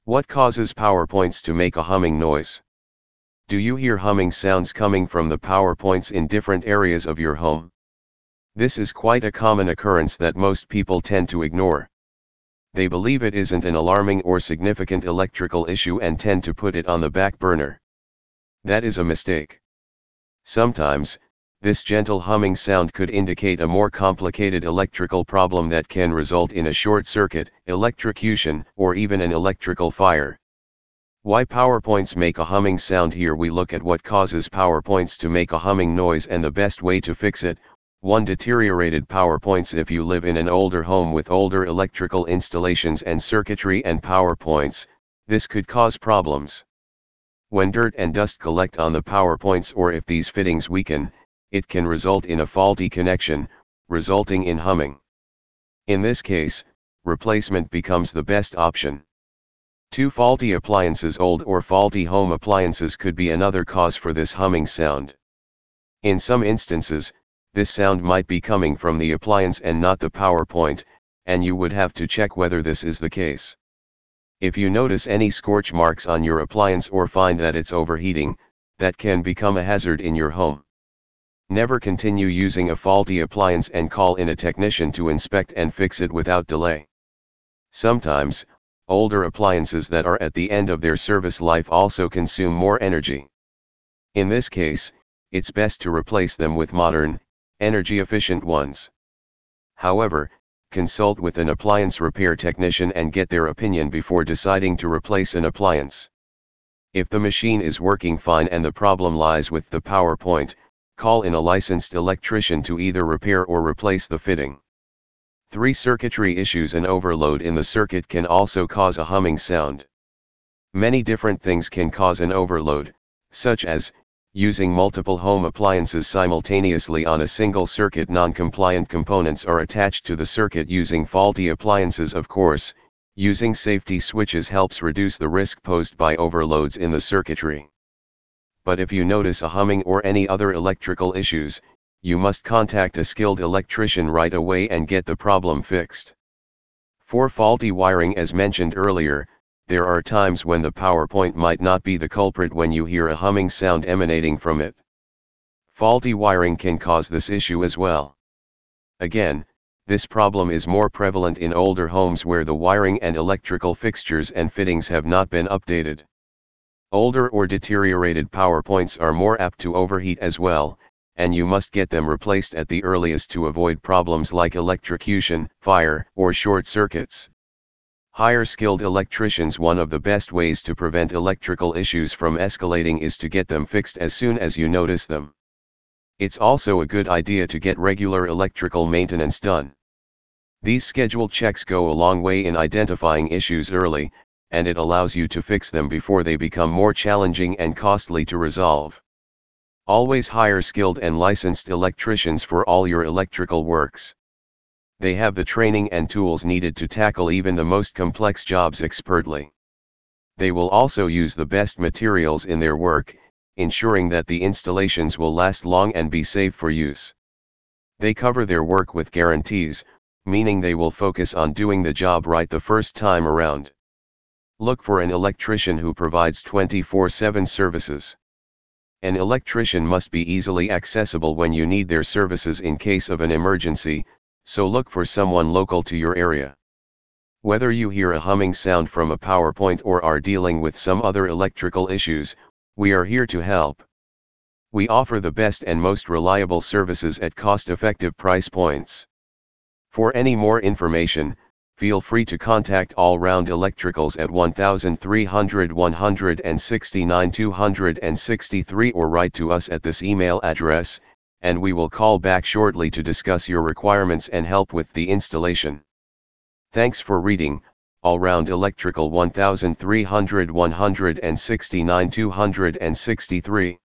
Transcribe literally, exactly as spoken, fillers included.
What causes power points to make a humming noise? Do you hear humming sounds coming from the power points in different areas of your home? This is quite a common occurrence that most people tend to ignore. They believe it isn't an alarming or significant electrical issue and tend to put it on the back burner. That is a mistake. Sometimes, this gentle humming sound could indicate a more complicated electrical problem that can result in a short circuit, electrocution, or even an electrical fire. Why power points make a humming sound? Here we look at what causes power points to make a humming noise and the best way to fix it. one Deteriorated power points. If you live in an older home with older electrical installations and circuitry and power points, this could cause problems. When dirt and dust collect on the power points, or if these fittings weaken, it can result in a faulty connection, resulting in humming. In this case, replacement becomes the best option. Two faulty appliances. Old or faulty home appliances could be another cause for this humming sound. In some instances, this sound might be coming from the appliance and not the power point, and you would have to check whether this is the case. If you notice any scorch marks on your appliance or find that it's overheating, that can become a hazard in your home. Never continue using a faulty appliance and call in a technician to inspect and fix it without delay. Sometimes, older appliances that are at the end of their service life also consume more energy. In this case, it's best to replace them with modern, energy-efficient ones. However, consult with an appliance repair technician and get their opinion before deciding to replace an appliance. If the machine is working fine and the problem lies with the power point, call in a licensed electrician to either repair or replace the fitting. three Circuitry issues. An overload in the circuit can also cause a humming sound. Many different things can cause an overload, such as using multiple home appliances simultaneously on a single circuit. Non-compliant components are attached to the circuit. Using faulty appliances. Of course, using safety switches helps reduce the risk posed by overloads in the circuitry. But if you notice a humming or any other electrical issues, you must contact a skilled electrician right away and get the problem fixed. four Faulty wiring. As mentioned earlier, there are times when the power point might not be the culprit when you hear a humming sound emanating from it. Faulty wiring can cause this issue as well. Again, this problem is more prevalent in older homes where the wiring and electrical fixtures and fittings have not been updated. Older or deteriorated power points are more apt to overheat as well, and you must get them replaced at the earliest to avoid problems like electrocution, fire, or short circuits. Hire skilled electricians. One of the best ways to prevent electrical issues from escalating is to get them fixed as soon as you notice them. It's also a good idea to get regular electrical maintenance done. These scheduled checks go a long way in identifying issues early, and it allows you to fix them before they become more challenging and costly to resolve. Always hire skilled and licensed electricians for all your electrical works. They have the training and tools needed to tackle even the most complex jobs expertly. They will also use the best materials in their work, ensuring that the installations will last long and be safe for use. They cover their work with guarantees, meaning they will focus on doing the job right the first time around. Look for an electrician who provides twenty-four seven services. An electrician must be easily accessible when you need their services in case of an emergency, so look for someone local to your area. Whether you hear a humming sound from a power point or are dealing with some other electrical issues, we are here to help. We offer the best and most reliable services at cost-effective price points. For any more information, feel free to contact All Round Electricals at one three hundred one sixty-nine two sixty-three or write to us at this email address, and we will call back shortly to discuss your requirements and help with the installation. Thanks for reading. All Round Electrical one three hundred one sixty-nine two sixty-three.